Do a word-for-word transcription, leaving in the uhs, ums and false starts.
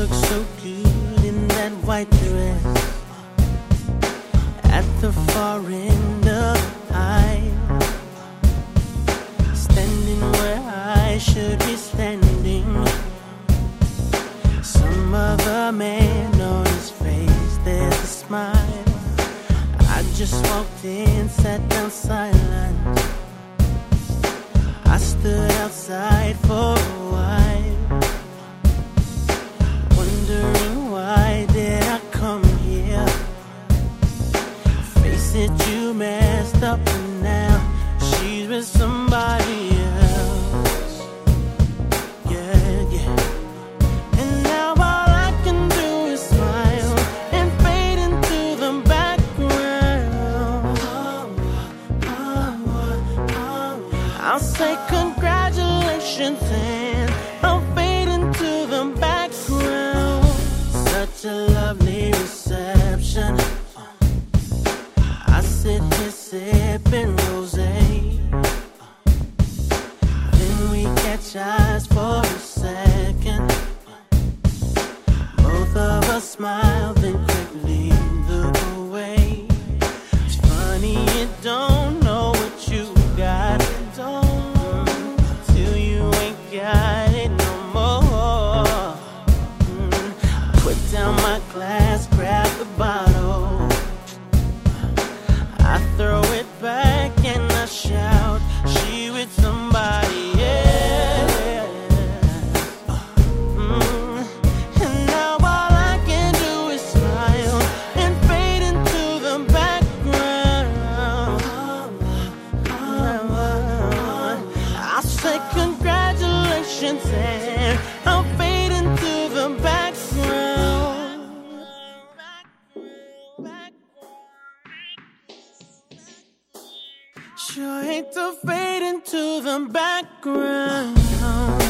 look so good in that white dress at the far end of the aisle, standing where I should be standing. Some other man on his face, there's a smile. I just walked in, sat down silent. I stood outside for a while, wondering why did I come here. Face it, you messed up and now she's with somebody else. Yeah, yeah. And now all I can do is smile and fade into the background. I'll say congratulations and I'll fade into the background. Such a lovely reception. I sit here sipping rosé. Then we catch eyes for a second. Both of us smile, then quickly look away. It's funny you don't know what you got. Don't till you ain't got it no more. Mm. Put down my glass, grab the bottle. I throw it back and I shout, she with somebody else. Mm. And now all I can do is smile and fade into the background. I'll say congratulations and I'll fade into the background. Sure hate to fade into the background.